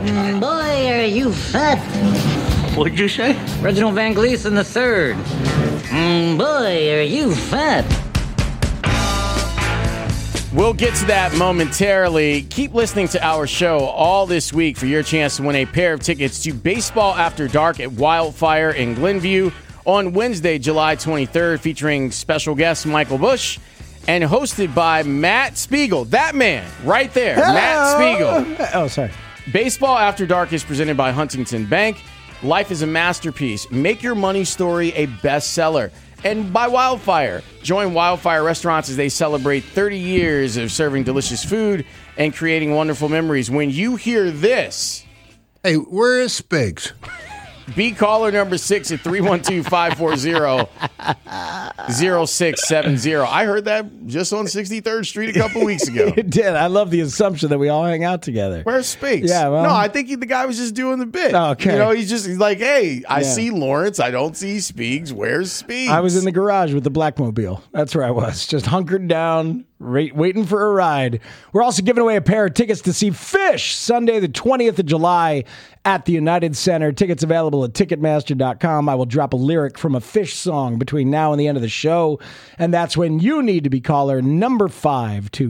Boy, are you fat. What'd you say? Reginald Van Gleason III. Boy, are you fat. We'll get to that momentarily. Keep listening to our show all this week for your chance to win a pair of tickets to Baseball After Dark at Wildfire in Glenview on Wednesday, July 23rd, featuring special guest Michael Bush and hosted by Matt Spiegel. That man right there, Hello. Matt Spiegel. Oh, sorry. Baseball After Dark is presented by Huntington Bank. Life is a masterpiece. Make your money story a bestseller. And by Wildfire. Join Wildfire Restaurants as they celebrate 30 years of serving delicious food and creating wonderful memories. When you hear this, hey, where is Spiggs? be caller number 6 at 312-540-0670. I heard that just on 63rd Street a couple weeks ago. It did. I love the assumption that we all hang out together. Where's Spiggs? Yeah, well, no, I think the guy was just doing the bit. Okay. You know, he's like, hey, I see Lawrence. I don't see Spiggs. Where's Spiggs? I was in the garage with the Blackmobile. That's where I was, just hunkered down, waiting for a ride. We're also giving away a pair of tickets to see Fish Sunday, the 20th of July at the United Center. Tickets available at Ticketmaster.com. I will drop a lyric from a Fish song between now and the end of the show, and that's when you need to be caller number 5 to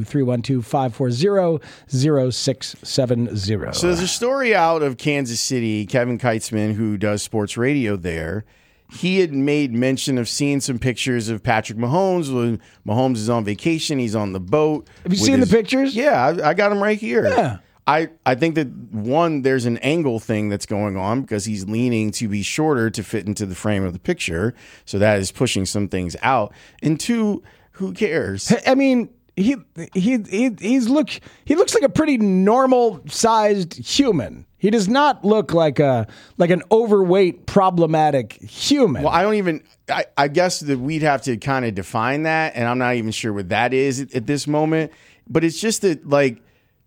312-540-0670. So there's a story out of Kansas City, Kevin Keitzman, who does sports radio there. He had made mention of seeing some pictures of Patrick Mahomes when Mahomes is on vacation. He's on the boat. Have you seen the pictures? Yeah, I got them right here. Yeah. I think that, one, there's an angle thing that's going on because he's leaning to be shorter to fit into the frame of the picture. So that is pushing some things out. And two, who cares? I mean, he looks like a pretty normal sized human. He does not look like an overweight, problematic human. Well, I guess that we'd have to kind of define that, and I'm not even sure what that is at this moment. But it's just that, like,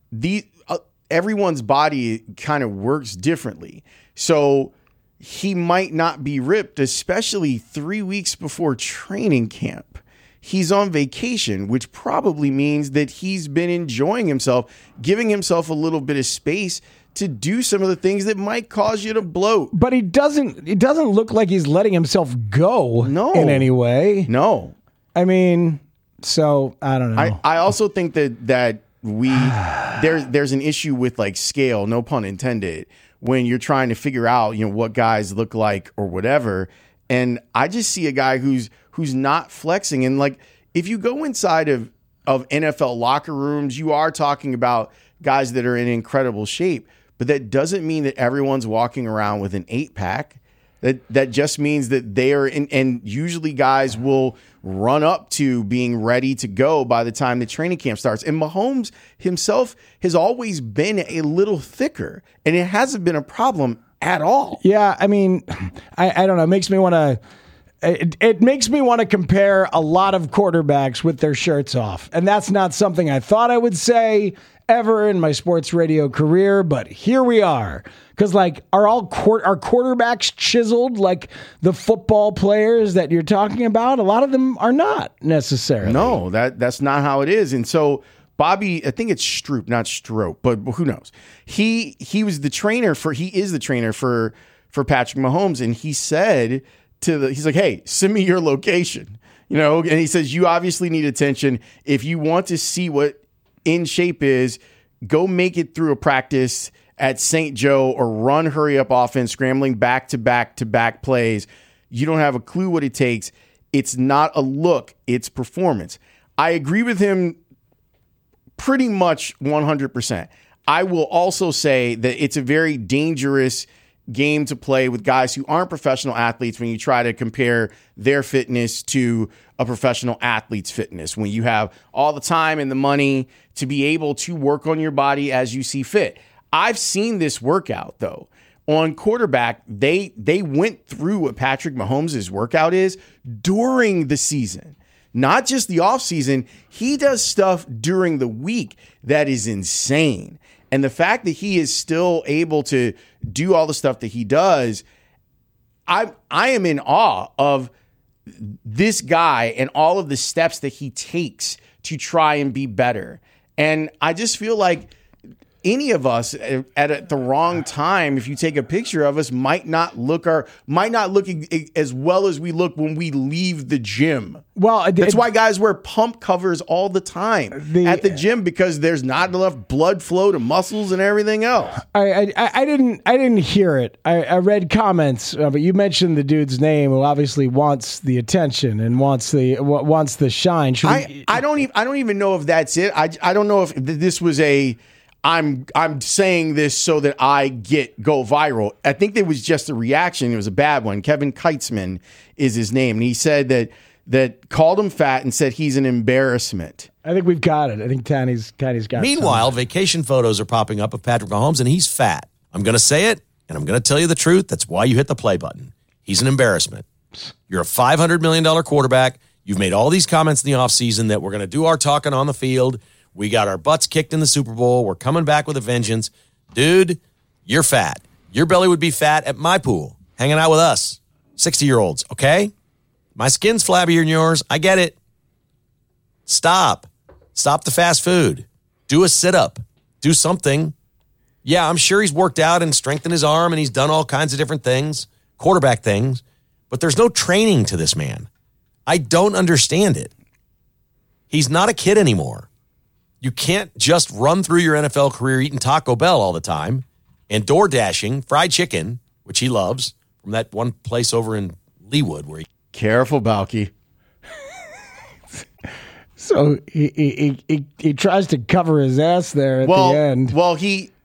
everyone's body kind of works differently. So he might not be ripped, especially 3 weeks before training camp. He's on vacation, which probably means that he's been enjoying himself, giving himself a little bit of space to do some of the things that might cause you to bloat. But he doesn't look like he's letting himself go in any way. No. I mean, so I don't know. I also think that there's an issue with, like, scale, no pun intended, when you're trying to figure out, what guys look like or whatever. And I just see a guy who's not flexing. And, like, if you go inside of NFL locker rooms, you are talking about guys that are in incredible shape. But that doesn't mean that everyone's walking around with an 8-pack. That just means that they are in, and usually guys will run up to being ready to go by the time the training camp starts. And Mahomes himself has always been a little thicker, and it hasn't been a problem at all. Yeah, I mean, I don't know. It makes me want to. It makes me want to compare a lot of quarterbacks with their shirts off, and that's not something I thought I would say ever in my sports radio career, but here we are. Because, like, are quarterbacks chiseled like the football players that you're talking about? A lot of them are not necessarily. No, that's not how it is. And so Bobby, I think it's Stroop, not Strope, but who knows? He is the trainer for Patrick Mahomes, and he said he's like, hey, send me your location. And he says, you obviously need attention. If you want to see what in shape is, go make it through a practice at St. Joe or run hurry up offense, scrambling back to back plays. You don't have a clue what it takes. It's not a look, it's performance. I agree with him pretty much 100%. I will also say that it's a very dangerous game to play with guys who aren't professional athletes when you try to compare their fitness to a professional athlete's fitness, when you have all the time and the money to be able to work on your body as you see fit. I've seen this workout, though. On quarterback, they went through what Patrick Mahomes' workout is during the season, not just the offseason. He does stuff during the week that is insane. And the fact that he is still able to do all the stuff that he does, I am in awe of this guy and all of the steps that he takes to try and be better. And I just feel like any of us at the wrong time, if you take a picture of us, might not look as well as we look when we leave the gym. Well, that's why guys wear pump covers all the time at the gym, because there's not enough blood flow to muscles and everything else. I didn't hear it. I read comments, but you mentioned the dude's name, who obviously wants the attention and wants the shine. I don't even know if that's it. I don't know if this was I'm saying this so that I go viral. I think there was just a reaction. It was a bad one. Kevin Keitzman is his name, and he said that called him fat and said he's an embarrassment. I think we've got it. I think Tanny's got it. Meanwhile, vacation photos are popping up of Patrick Mahomes, and he's fat. I'm going to say it, and I'm going to tell you the truth. That's why you hit the play button. He's an embarrassment. You're a $500 million quarterback. You've made all these comments in the offseason that we're going to do our talking on the field. We got our butts kicked in the Super Bowl. We're coming back with a vengeance. Dude, you're fat. Your belly would be fat at my pool, hanging out with us, 60-year-olds, okay? My skin's flabbier than yours. I get it. Stop the fast food. Do a sit-up. Do something. Yeah, I'm sure he's worked out and strengthened his arm, and he's done all kinds of different things, quarterback things, but there's no training to this man. I don't understand it. He's not a kid anymore. You can't just run through your NFL career eating Taco Bell all the time and door dashing fried chicken, which he loves, from that one place over in Leawood where he... Careful, Balky. So he tries to cover his ass there at the end. Well,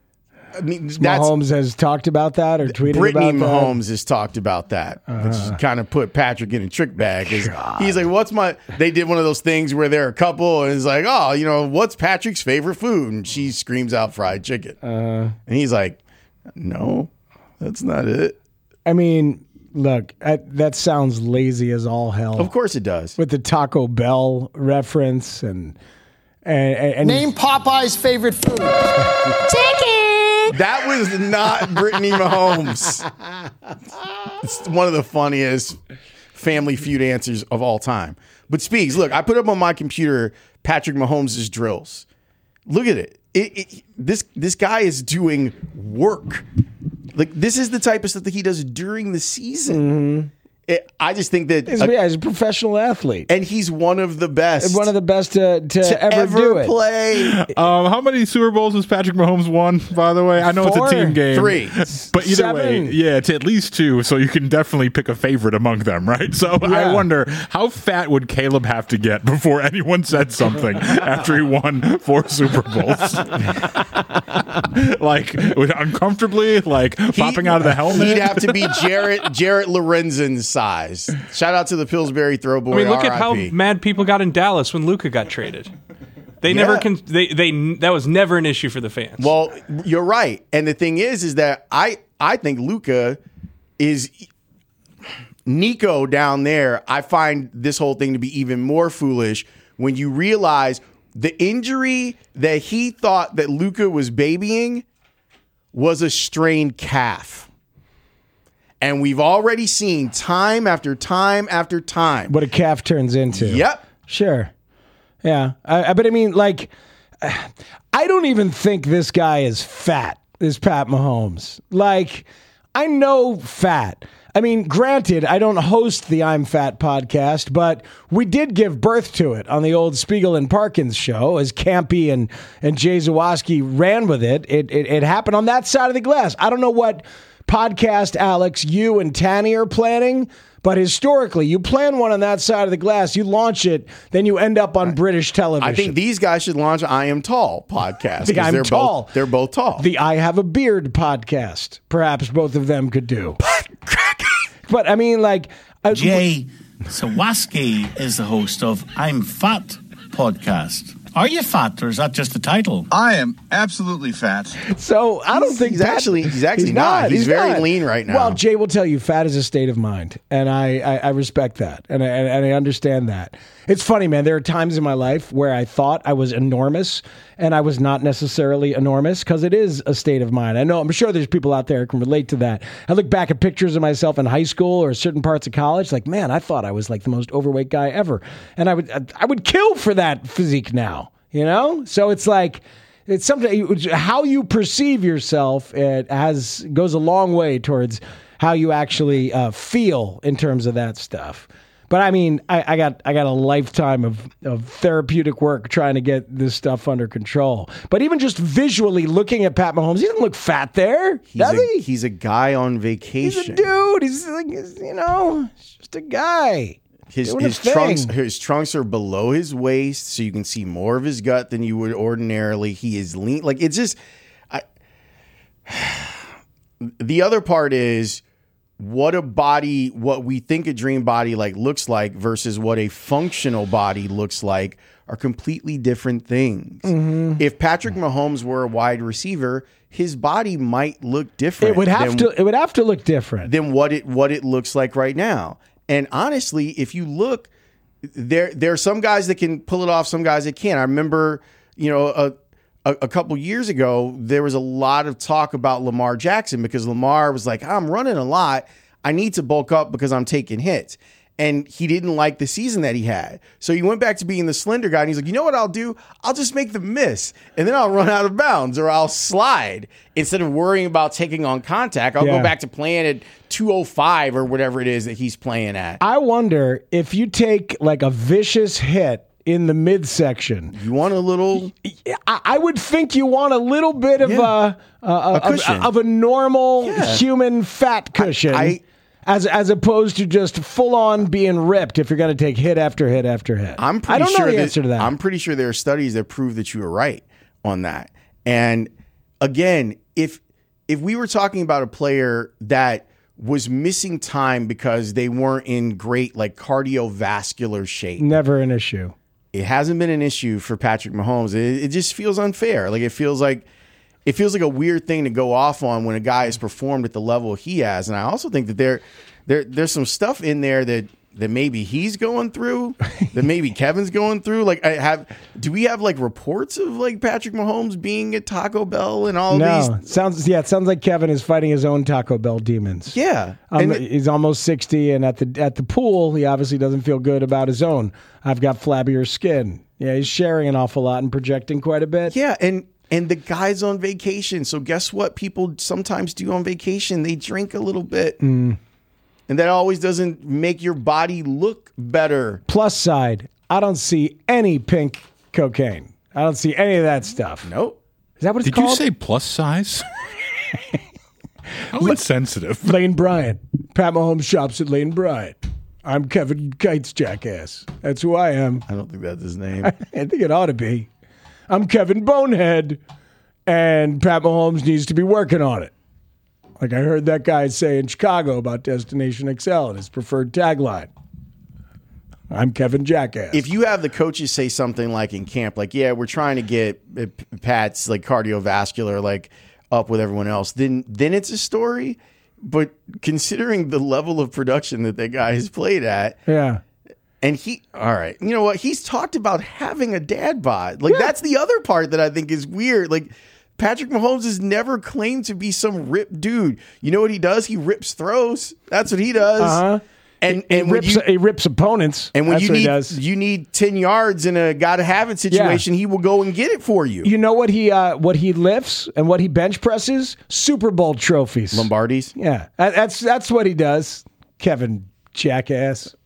Mahomes has talked about that or tweeted Brittany about that. Mahomes has talked about that, which kind of put Patrick in a trick bag. He's like, they did one of those things where they're a couple and it's like, oh, what's Patrick's favorite food? And she screams out fried chicken. And he's like, no, that's not it. I mean, look, that sounds lazy as all hell. Of course it does. With the Taco Bell reference and name Popeye's favorite food. Chicken. That was not Brittany Mahomes. It's one of the funniest Family Feud answers of all time. But Speaks, look, I put up on my computer Patrick Mahomes' drills. Look at it. This guy is doing work. Like, this is the type of stuff that he does during the season. Mm-hmm. I just think that... he's a professional athlete. And he's one of the best. One of the best to ever do it. Play. How many Super Bowls has Patrick Mahomes won, by the way? I know 4? It's a team game. 3. But either 7. way, yeah, it's at least 2, so you can definitely pick a favorite among them, right? So Yeah. I wonder, how fat would Caleb have to get before anyone said something after he won 4 Super Bowls? Like, uncomfortably, popping out of the helmet? He'd have to be Jarrett Lorenzen's size. Shout out to the Pillsbury Throw Boy. I mean, look RIP. at how mad people got in Dallas when Luka got traded. They never that was never an issue for the fans. Well, you're right. And the thing is that I think Luka is Nico down there. I find this whole thing to be even more foolish when you realize the injury that he thought that Luka was babying was a strained calf. And we've already seen time after time after time what a calf turns into. Yep. Sure. Yeah. But I mean, I don't even think this guy is fat, this Pat Mahomes. I know fat. I mean, granted, I don't host the I'm Fat podcast, but we did give birth to it on the old Spiegel and Parkins show as Campy and Jay Zawoski ran with it. It happened on that side of the glass. I don't know what podcast, Alex, you and Tanny are planning, but historically, you plan one on that side of the glass, you launch it, then you end up on British television. I think these guys should launch I Am Tall podcast. The I'm Tall. They're both tall. The I Have a Beard podcast. Perhaps both of them could do. But I mean, Jay Zawoski is the host of I'm Fat podcast. Are you fat, or is that just the title? I am absolutely fat. So I don't think he's actually not. He's very lean right now. Well, Jay will tell you, fat is a state of mind, and I respect that, and I understand that. It's funny, man. There are times in my life where I thought I was enormous, and I was not necessarily enormous because it is a state of mind. I'm sure there's people out there who can relate to that. I look back at pictures of myself in high school or certain parts of college, man, I thought I was the most overweight guy ever, and I would kill for that physique now. So it's it's something. How you perceive yourself goes a long way towards how you actually feel in terms of that stuff. But I mean, I got a lifetime of therapeutic work trying to get this stuff under control. But even just visually looking at Pat Mahomes, he doesn't look fat there, does he? He's a guy on vacation. He's a dude. He's like, he's just a guy. His trunks are below his waist, so you can see more of his gut than you would ordinarily. He is lean. Like, it's just, the other part is what we think a dream body looks like versus what a functional body looks like are completely different things. Mm-hmm. If Patrick Mahomes were a wide receiver, his body might look different. It would have to look different than what it looks like right now. And honestly, if you look, there are some guys that can pull it off, some guys that can't. I remember, a couple years ago, there was a lot of talk about Lamar Jackson because Lamar was like, I'm running a lot. I need to bulk up because I'm taking hits. And he didn't like the season that he had. So he went back to being the slender guy. And he's like, you know what I'll do? I'll just make them miss. And then I'll run out of bounds or I'll slide. Instead of worrying about taking on contact, I'll go back to playing at 205 or whatever it is that he's playing at. I wonder if you take a vicious hit in the midsection. You want a little... I would think you want a little bit of a normal human fat cushion. As opposed to just full on being ripped if you're going to take hit after hit after hit. I don't know the answer to that. I'm pretty sure there are studies that prove that you were right on that. And again, if we were talking about a player that was missing time because they weren't in great cardiovascular shape. Never an issue. It hasn't been an issue for Patrick Mahomes. It just feels unfair. It feels like a weird thing to go off on when a guy has performed at the level he has. And I also think that there's some stuff in there that maybe he's going through, that maybe Kevin's going through. Do we have reports of Patrick Mahomes being at Taco Bell and all these? No, it sounds like Kevin is fighting his own Taco Bell demons. Yeah, he's almost 60, and at the pool, he obviously doesn't feel good about his own. I've got flabbier skin. Yeah, he's sharing an awful lot and projecting quite a bit. Yeah, and the guy's on vacation. So guess what people sometimes do on vacation? They drink a little bit. And that always doesn't make your body look better. Plus side, I don't see any pink cocaine. I don't see any of that stuff. Nope. Is that what it's called? Did you say plus size? How insensitive. Lane Bryant. Pat Mahomes shops at Lane Bryant. I'm Kevin Kites, jackass. That's who I am. I don't think that's his name. I think it ought to be. I'm Kevin Bonehead, and Pat Mahomes needs to be working on it. I heard that guy say in Chicago about Destination Excel and his preferred tagline. I'm Kevin Jackass. If you have the coaches say something in camp, we're trying to get Pat's cardiovascular up with everyone else, then it's a story. But considering the level of production that guy has played at, and all right, you know what? He's talked about having a dad bod. That's the other part that I think is weird. Patrick Mahomes has never claimed to be some ripped dude. You know what he does? He rips throws. That's what he does. Uh-huh. And he rips opponents. And when that's you need 10 yards in a gotta have it situation, he will go and get it for you. You know what he lifts and what he bench presses? Super Bowl trophies. Lombardies? Yeah. That's what he does. Kevin Jackass.